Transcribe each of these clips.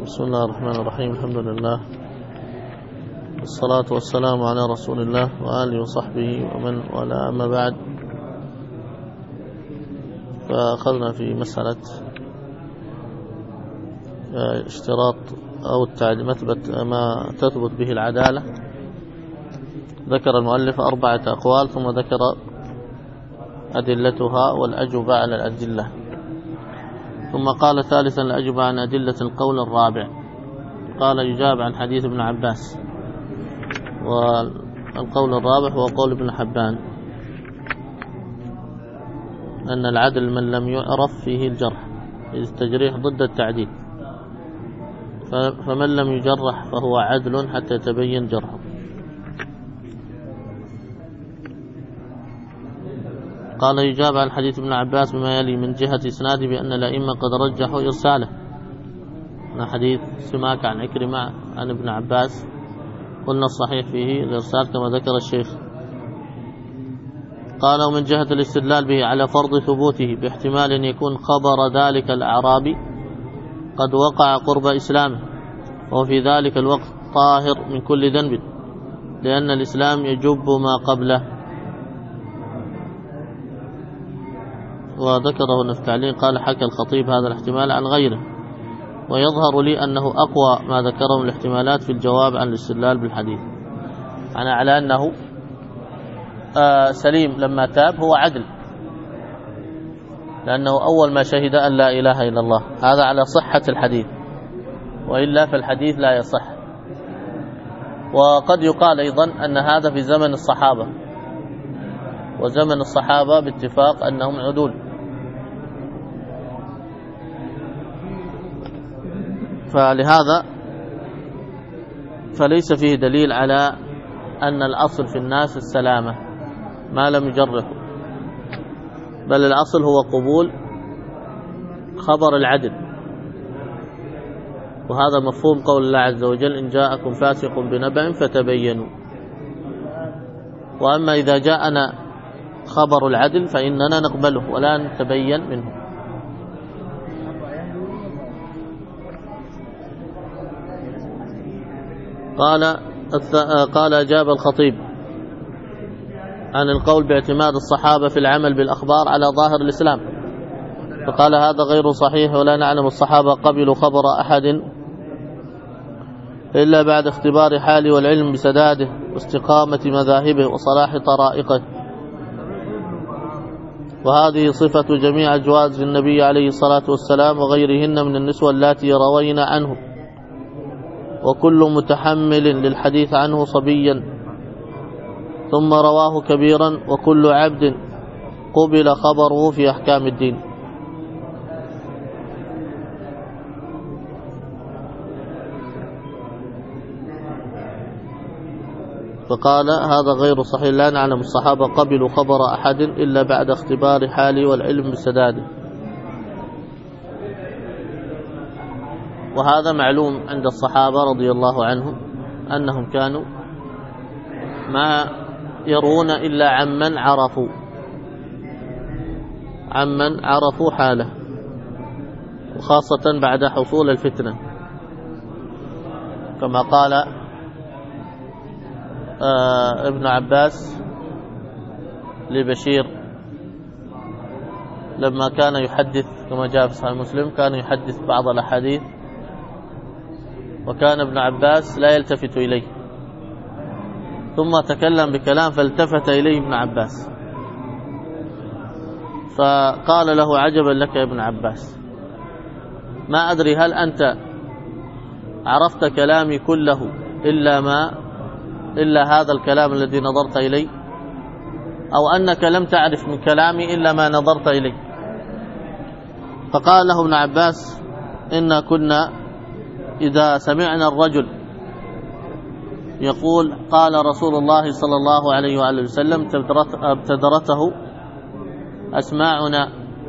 بسم الله الرحمن الرحيم. الحمد لله والصلاة والسلام على رسول الله وآله وصحبه ومن والاه، أما بعد. فأخذنا في مسألة اشتراط أو ما تثبت به العدالة. ذكر المؤلف 4 أقوال ثم ذكر أدلتها والأجوبة على الأدلة، ثم قال ثالثا الأجوبة عن أدلة القول الرابع. قال يجاب عن حديث ابن عباس، والقول الرابع هو قول ابن حبان أن العدل من لم يعرف فيه الجرح، إذ التجريح ضد التعديل، فمن لم يجرح فهو عدل حتى يتبين جرحه. قال يجاب عن حديث ابن عباس بما يلي من جهة إسناده بأن الأئمة قد رجحوا إرساله. حديث سماك عن عكرمة عن ابن عباس قلنا الصحيح فيه الإرسال كما ذكر الشيخ. قال ومن جهة الاستدلال به على فرض ثبوته باحتمال أن يكون خبر ذلك الأعرابي قد وقع قرب إسلامه، وفي ذلك الوقت طاهر من كل ذنب، لأن الإسلام يجب ما قبله. وذكره النفتعلين قال حكى الخطيب هذا الاحتمال عن غيره، ويظهر لي أنه أقوى ما ذكره من الاحتمالات في الجواب عن الاستدلال بالحديث. على أنه سليم لما تاب هو عدل، لأنه أول ما شهد أن لا إله إلا الله، هذا على صحة الحديث، وإلا فالحديث لا يصح. وقد يقال أيضا أن هذا في زمن الصحابة، وزمن الصحابة باتفاق أنهم عدول، فلهذا فليس فيه دليل على أن الأصل في الناس السلامة ما لم يجرحوا، بل الأصل هو قبول خبر العدل. وهذا مفهوم قول الله عز وجل إن جاءكم فاسق بنبأ فتبينوا. وأما إذا جاءنا خبر العدل فإننا نقبله ولا نتبين منه. قال أجاب الخطيب عن القول باعتماد الصحابة في العمل بالأخبار على ظاهر الإسلام، فقال هذا غير صحيح، ولا نعلم الصحابة قبلوا خبر أحد إلا بعد اختبار حاله والعلم بسداده واستقامة مذاهبه وصلاح طرائقه. وهذه صفة جميع أجواز النبي عليه الصلاة والسلام وغيرهن من النسوة اللاتي روين عنه، وكل متحمل للحديث عنه صبيا ثم رواه كبيرا، وكل عبد قبل خبره في أحكام الدين. فقال هذا غير صحيح، لا نعلم الصحابة قبلوا خبر أحد إلا بعد اختبار حاله والعلم بسداده. وهذا معلوم عند الصحابة رضي الله عنهم أنهم كانوا ما يرون إلا عمن عرفوا حاله، وخاصة بعد حصول الفتنة، كما قال ابن عباس لبشير لما كان يحدث كما جاء في صحيح مسلم، كان يحدث بعض الأحاديث وكان ابن عباس لا يلتفت إليه، ثم تكلم بكلام فالتفت إليه ابن عباس فقال له عجبا لك يا ابن عباس، ما أدري هل أنت عرفت كلامي كله إلا هذا الكلام الذي نظرت إليه، أو أنك لم تعرف من كلامي إلا ما نظرت إليه. فقال له ابن عباس إنا كنا إذا سمعنا الرجل يقول قال رسول الله صلى الله عليه وآله وسلم ابتدرته أسماعنا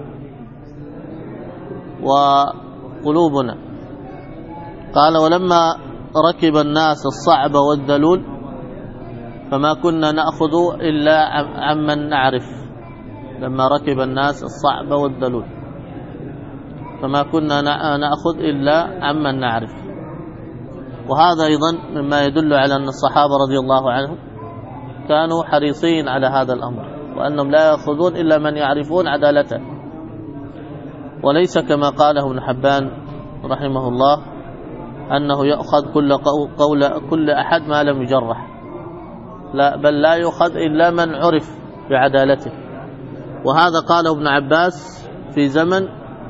وقلوبنا. قال ولما ركب الناس الصعب والذلول فما كنا نأخذ إلا عمن نعرف، لما ركب الناس الصعب والذلول. فما كنا نأخذ إلا عمن نعرف. وهذا أيضا مما يدل على أن الصحابة رضي الله عنهم كانوا حريصين على هذا الأمر، وأنهم لا يأخذون إلا من يعرفون عدالته، وليس كما قاله ابن حبان رحمه الله أنه يأخذ كل أحد ما لم يجرح، لا، بل لا يؤخذ إلا من عرف بعدالته. وهذا قاله ابن عباس في زمن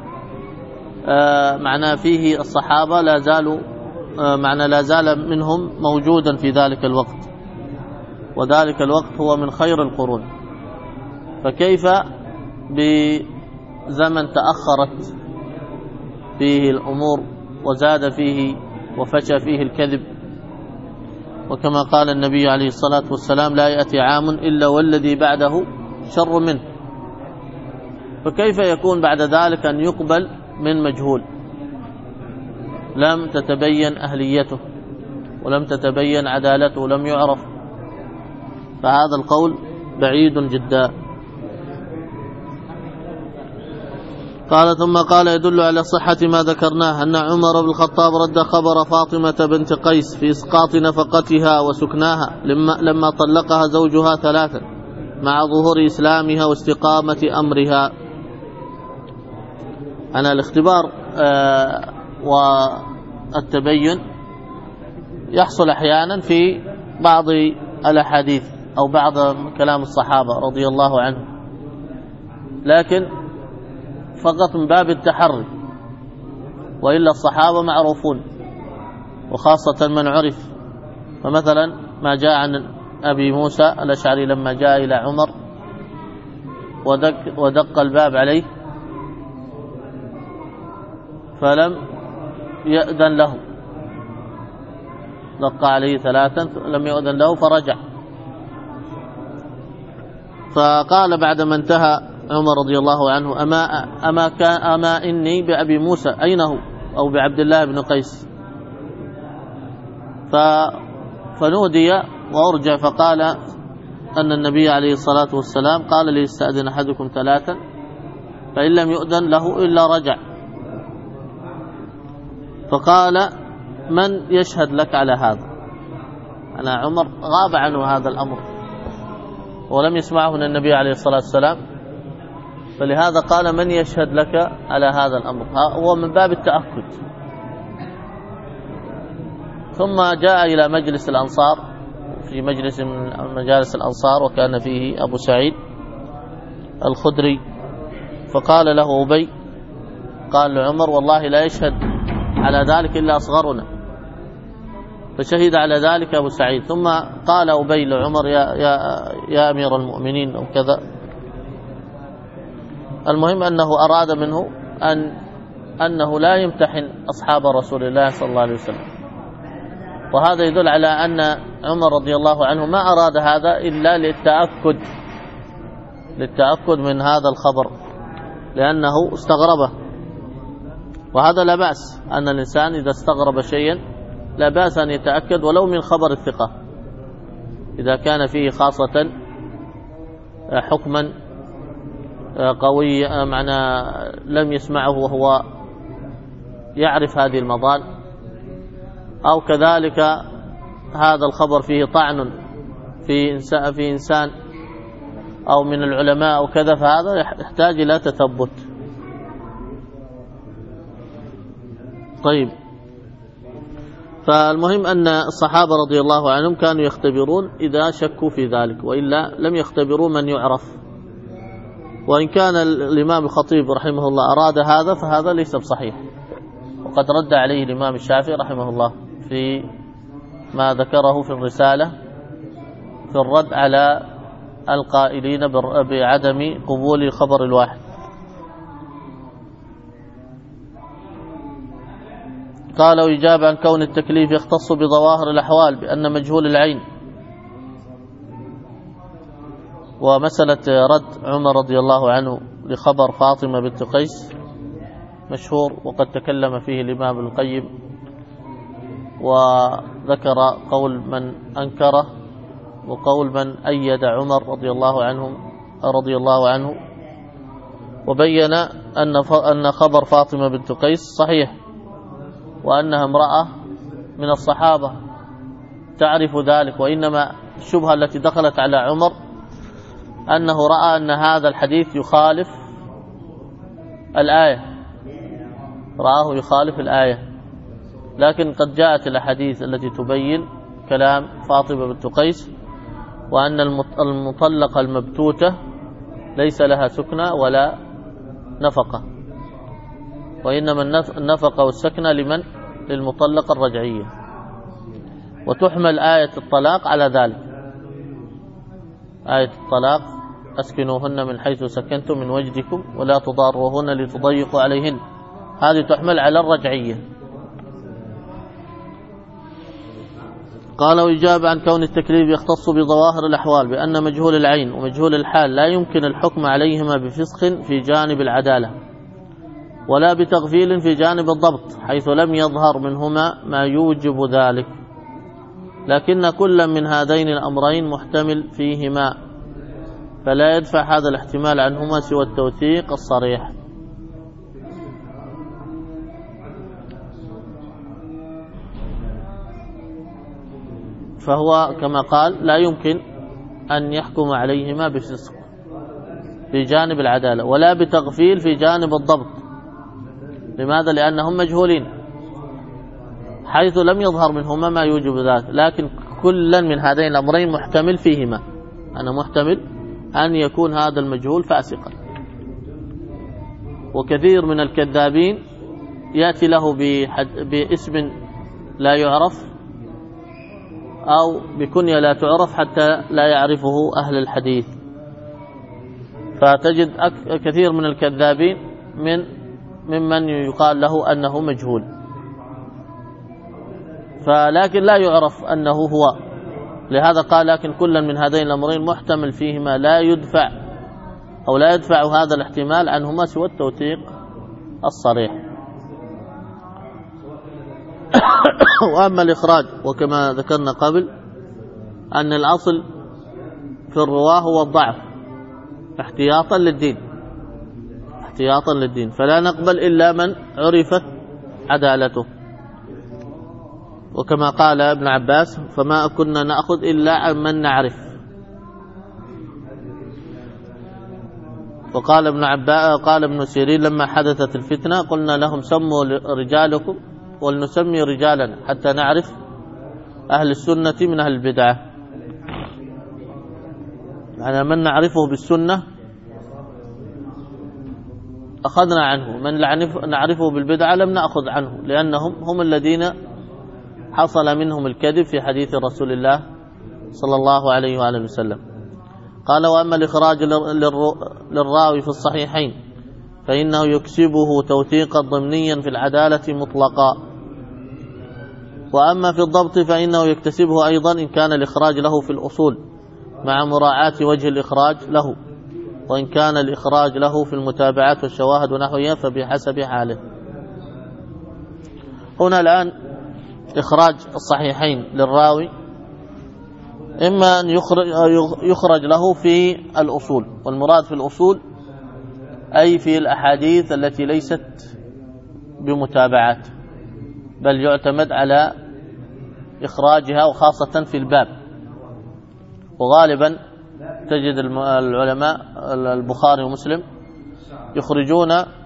معنى فيه الصحابة لا زالوا لا زال منهم موجودا في ذلك الوقت، وذلك الوقت هو من خير القرون، فكيف بزمن تأخرت فيه الأمور وزاد فيه وفشى فيه الكذب؟ وكما قال النبي عليه الصلاة والسلام لا يأتي عام إلا والذي بعده شر منه، فكيف يكون بعد ذلك أن يقبل من مجهول لم تتبين أهليته ولم تتبين عدالته، لم يعرف؟ فهذا القول بعيد جدا. قال ثم قال يدل على صحة ما ذكرناه أن عمر بن الخطاب رد خبر فاطمة بنت قيس في إسقاط نفقتها وسكناها لما طلقها زوجها 3 مع ظهور إسلامها واستقامة أمرها. أنا الاختبار والتبين يحصل أحيانا في بعض الأحاديث أو بعض كلام الصحابة رضي الله عنهم، لكن فقط من باب التحري، وإلا الصحابة معروفون وخاصة من عرف. فمثلا ما جاء عن أبي موسى الأشعري لما جاء إلى عمر ودق الباب عليه فلم يأذن له، دق عليه 3 لم يأذن له فرجع، فقال بعدما انتهى عمر رضي الله عنه أما إني بأبي موسى أين هو، أو بعبد الله بن قيس؟ فنودي وأرجع، فقال أن النبي عليه الصلاة والسلام قال ليستأذن أحدكم 3 فإن لم يؤذن له إلا رجع. فقال من يشهد لك على هذا؟ أنا عمر غاب عنه هذا الأمر ولم يسمعه من النبي عليه الصلاة والسلام، فلهذا قال من يشهد لك على هذا الأمر؟ هو من باب التأكد. ثم جاء إلى مجلس الأنصار، في مجلس من مجالس الأنصار وكان فيه أبو سعيد الخدري، فقال له أبي، قال لعمر والله لا يشهد على ذلك إلا أصغرنا، فشهد على ذلك أبو سعيد. ثم قال أبي لعمر يا أمير المؤمنين أو كذا. المهم أنه أراد منه أنه لا يمتحن أصحاب رسول الله صلى الله عليه وسلم، وهذا يدل على أن عمر رضي الله عنه ما أراد هذا إلا للتأكد من هذا الخبر، لأنه استغربه. وهذا لا بأس أن الإنسان إذا استغرب شيئا لا بأس أن يتأكد ولو من خبر الثقة، إذا كان فيه خاصة حكما قوي معنى لم يسمعه وهو يعرف هذه المضال، أو كذلك هذا الخبر فيه طعن في إنسان أو من العلماء أو كذا، فهذا يحتاج إلى تثبت. طيب، فالمهم أن الصحابة رضي الله عنهم كانوا يختبرون إذا شكوا في ذلك، وإلا لم يختبروا من يعرف. وإن كان الإمام الخطيب رحمه الله أراد هذا فهذا ليس بصحيح، وقد رد عليه الإمام الشافعي رحمه الله في ما ذكره في الرسالة في الرد على القائلين بعدم قبول الخبر الواحد. قالوا إجابة عن كون التكليف يختص بظواهر الأحوال بأن مجهول العين. ومسألة رد عمر رضي الله عنه لخبر فاطمة بنت قيس مشهور، وقد تكلم فيه الإمام ابن القيم وذكر قول من أنكره وقول من أيد عمر رضي الله عنه. وبين أن خبر فاطمة بنت قيس صحيح، وأنها امرأة من الصحابة تعرف ذلك، وإنما الشبهة التي دخلت على عمر أنه رأى أن هذا الحديث يخالف الآية، رآه يخالف الآية، لكن قد جاءت الأحاديث التي تبين كلام فاطمة بنت قيس، وأن المطلقة المبتوتة ليس لها سكنى ولا نفقة، وإنما النفقة والسكنى للمطلقة الرجعية، وتحمل آية الطلاق على ذلك، آية الطلاق أسكنوهن من حيث سكنتم من وجدكم ولا تضاروهن لتضيقوا عليهن، هذه تحمل على الرجعية. قال: ويجاب عن كون التكليف يختص بظواهر الأحوال بأن مجهول العين ومجهول الحال لا يمكن الحكم عليهما بفسق في جانب العدالة ولا بتغفيل في جانب الضبط، حيث لم يظهر منهما ما يوجب ذلك، لكن كل من هذين الأمرين محتمل فيهما، فلا يدفع هذا الاحتمال عنهما سوى التوثيق الصريح. فهو كما قال لا يمكن أن يحكم عليهما بفسق في جانب العدالة ولا بتغفيل في جانب الضبط. لماذا؟ لأنهم مجهولين، حيث لم يظهر منهما ما يوجب ذلك، لكن كلا من هذين الأمرين محتمل فيهما، أنا محتمل أن يكون هذا المجهول فاسقا. وكثير من الكذابين يأتي له باسم لا يعرف أو بكنية لا تعرف حتى لا يعرفه أهل الحديث، فتجد كثير من الكذابين ممن يقال له أنه مجهول، فلكن لا يعرف أنه هو. لهذا قال: لكن كلا من هذين الأمرين محتمل فيهما لا يدفع هذا الاحتمال عنهما سوى التوثيق الصريح. وأما الإخراج وكما ذكرنا قبل أن الأصل في الرواة هو الضعف احتياطا للدين، فلا نقبل إلا من عرفت عدالته، وكما قال ابن عباس: فما كنا نأخذ إلا عن من نعرف. وقال قال ابن سيرين: لما حدثت الفتنة قلنا لهم سموا رجالكم ولنسمي رجالنا حتى نعرف أهل السنة من أهل البدعة، يعني من نعرفه بالسنة أخذنا عنه، من نعرفه بالبدعة لم نأخذ عنه، لأنهم هم الذين حصل منهم الكذب في حديث رسول الله صلى الله عليه وآله وسلم. قال: وأما الإخراج للراوي في الصحيحين فإنه يكسبه توثيقا ضمنيا في العدالة مطلقا، وأما في الضبط فإنه يكتسبه أيضا إن كان الإخراج له في الأصول مع مراعاة وجه الإخراج له، وإن كان الإخراج له في المتابعات والشواهد ونحوها فبحسب حاله. هنا الآن إخراج الصحيحين للراوي إما أن يخرج له في الأصول، والمراد في الأصول أي في الأحاديث التي ليست بمتابعات، بل يعتمد على إخراجها، وخاصة في الباب. وغالبا تجد العلماء البخاري ومسلم يخرجون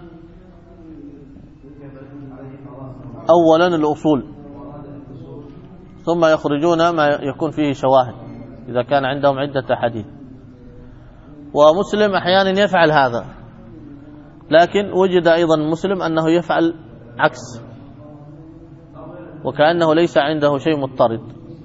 أولا الأصول، ثم يخرجون ما يكون فيه شواهد إذا كان عندهم عدة حديث. ومسلم أحيانا يفعل هذا، لكن وجد أيضا مسلم أنه يفعل عكس، وكأنه ليس عنده شيء مضطرد.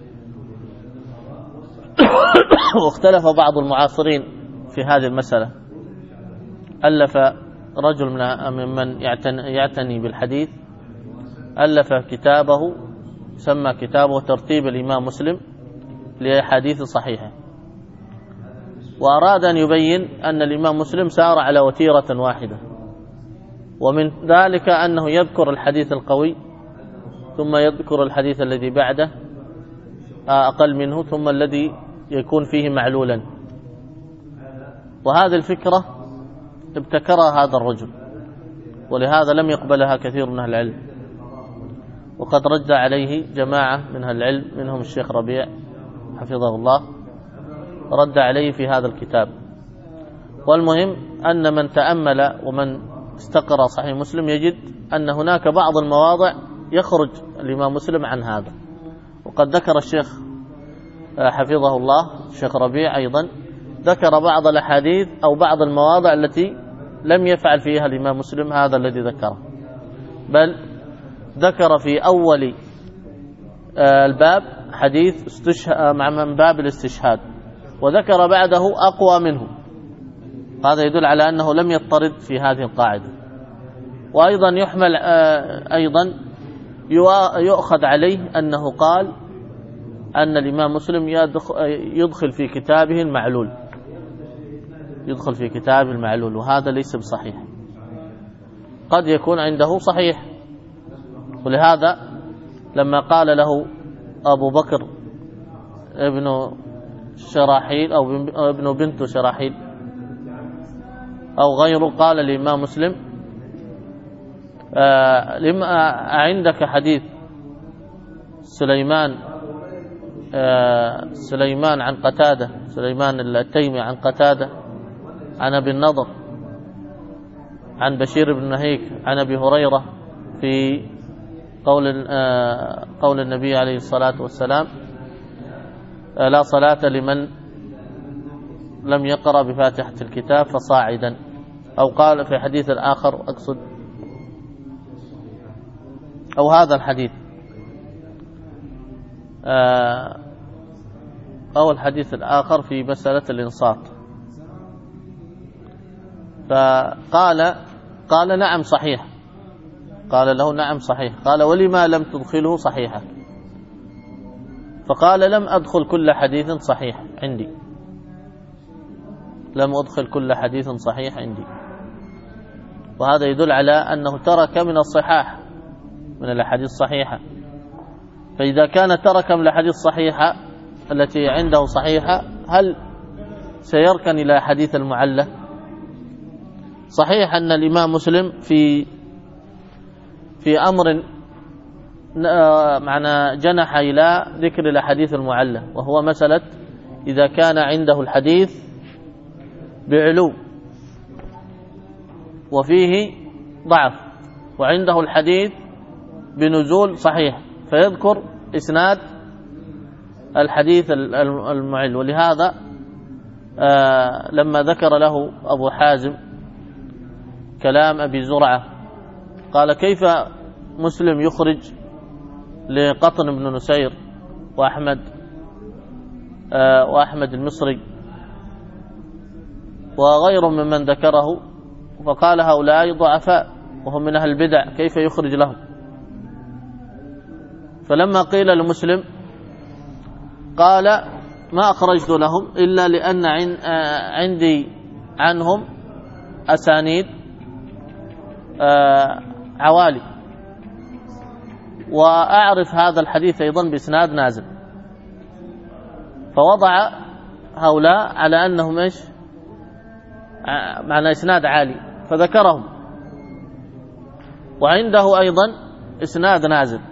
واختلف بعض المعاصرين في هذه المسألة. ألف رجل ممن يعتني بالحديث ألف كتابه سمى كتابه ترتيب الإمام مسلم لأحاديث صحيحة، وأراد أن يبين أن الإمام مسلم سار على وتيرة واحدة، ومن ذلك أنه يذكر الحديث القوي ثم يذكر الحديث الذي بعده أقل منه ثم الذي يكون فيه معلولا. وهذه الفكرة ابتكرها هذا الرجل، ولهذا لم يقبلها كثير من أهل العلم، وقد رد عليه جماعة من أهل العلم منهم الشيخ ربيع حفظه الله، رد عليه في هذا الكتاب. والمهم أن من تأمل ومن استقرأ صحيح مسلم يجد أن هناك بعض المواضع يخرج الإمام مسلم عن هذا. وقد ذكر الشيخ حفظه الله الشيخ ربيع أيضا ذكر بعض الأحاديث أو بعض المواضع التي لم يفعل فيها الإمام مسلم هذا الذي ذكره، بل ذكر في أول الباب حديث من باب الاستشهاد، وذكر بعده أقوى منه. هذا يدل على أنه لم يضطرد في هذه القاعدة. وأيضا يحمل أيضا يؤخذ عليه أنه قال أن الإمام مسلم يدخل في كتابه المعلول، يدخل في كتابه المعلول، وهذا ليس بصحيح. قد يكون عنده صحيح، ولهذا لما قال له أبو بكر ابن شراحيل أو ابن بنت شراحيل أو غيره، قال الإمام مسلم لما عندك حديث سليمان عن قتادة، سليمان التيمي عن قتادة عن أبي النضر عن بشير بن نهيك عن أبي هريرة في قول النبي عليه الصلاة والسلام لا صلاة لمن لم يقرأ بفاتحة الكتاب فصاعدا، أو قال في حديث الآخر أقصد أو هذا الحديث أو الحديث الآخر في مسألة الإنصات، قال نعم صحيح، قال له نعم صحيح، قال ولما لم تدخله صحيحة؟ فقال لم أدخل كل حديث صحيح عندي، لم أدخل كل حديث صحيح عندي. وهذا يدل على أنه ترك من الصحاح من الأحاديث الصحيحة. فإذا كان ترك من الأحاديث الصحيحة التي عنده صحيحة، هل سيركن إلى حديث المعلة؟ صحيح أن الإمام مسلم في أمر معنى جنح إلى ذكر الأحاديث المعلة، وهو مسألة إذا كان عنده الحديث بعلو وفيه ضعف وعنده الحديث بنزول صحيح، فيذكر إسناد الحديث المعل. ولهذا لما ذكر له أبو حازم كلام أبي زرعة قال كيف مسلم يخرج لقطن بن نسير وأحمد المصري وغير ممن ذكره، فقال هؤلاء ضعفاء وهم من أهل البدع كيف يخرج لهم؟ فلما قيل لمسلم قال ما أخرجت لهم إلا لأن عندي عنهم أسانيد عوالي، وأعرف هذا الحديث أيضا بإسناد نازل. فوضع هؤلاء على أنهم إيش معنى إسناد عالي فذكرهم، وعنده أيضا إسناد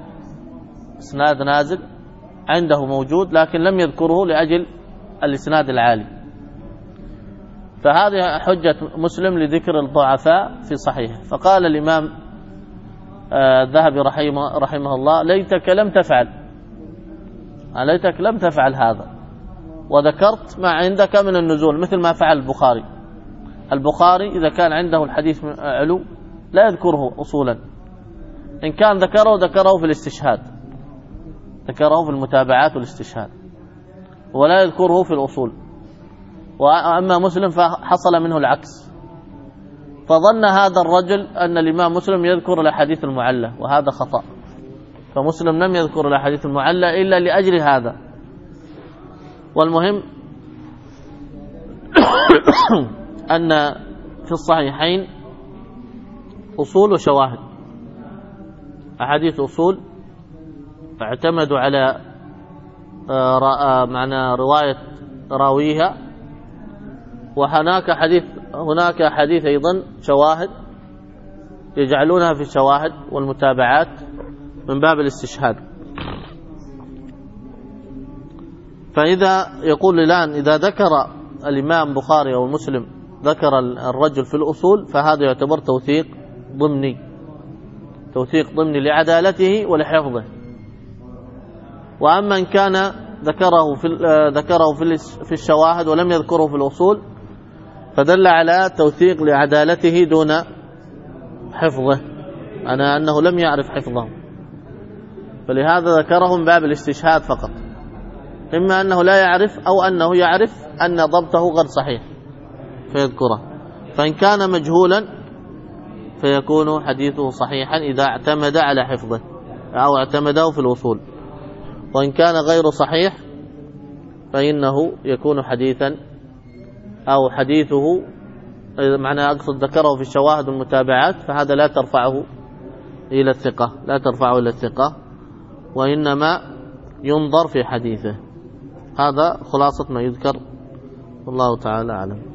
نازل عنده موجود لكن لم يذكره لأجل الإسناد العالي. فهذه حجة مسلم لذكر الضعفاء في صحيح. فقال الإمام الذهبي رحمه الله ليتك لم تفعل هذا، وذكرت ما عندك من النزول مثل ما فعل البخاري إذا كان عنده الحديث علو لا يذكره أصولا، إن كان ذكره في الاستشهاد، ذكره في المتابعات والاستشهاد، ولا يذكره في الأصول. وأما مسلم فحصل منه العكس، فظن هذا الرجل أن الإمام مسلم يذكر الأحاديث المعلة، وهذا خطأ. فمسلم لم يذكر الأحاديث المعلة إلا لأجل هذا. والمهم أن في الصحيحين أصول وشواهد، أحاديث أصول اعتمدوا على معنى رواية راويها، وهناك حديث هناك أحاديث أيضا شواهد يجعلونها في الشواهد والمتابعات من باب الاستشهاد. فإذا يقول الآن إذا ذكر الإمام بخاري أو مسلم ذكر الرجل في الأصول فهذا يعتبر توثيق ضمني لعدالته ولحفظه. وأما إن كان ذكره في الشواهد ولم يذكره في الأصول فدل على توثيق لعدالته دون حفظه، أنه لم يعرف حفظه، فلهذا ذكره من باب الاستشهاد فقط، إما أنه لا يعرف أو أنه يعرف أن ضبطه غير صحيح فيذكره. فإن كان مجهولا فيكون حديثه صحيحا إذا اعتمد على حفظه أو اعتمده في الوصول، وإن كان غير صحيح فإنه يكون حديثا أو حديثه معنى أقصد ذكره في الشواهد والمتابعات فهذا لا ترفعه إلى الثقة وإنما ينظر في حديثه. هذا خلاصة ما يذكر، والله تعالى أعلم.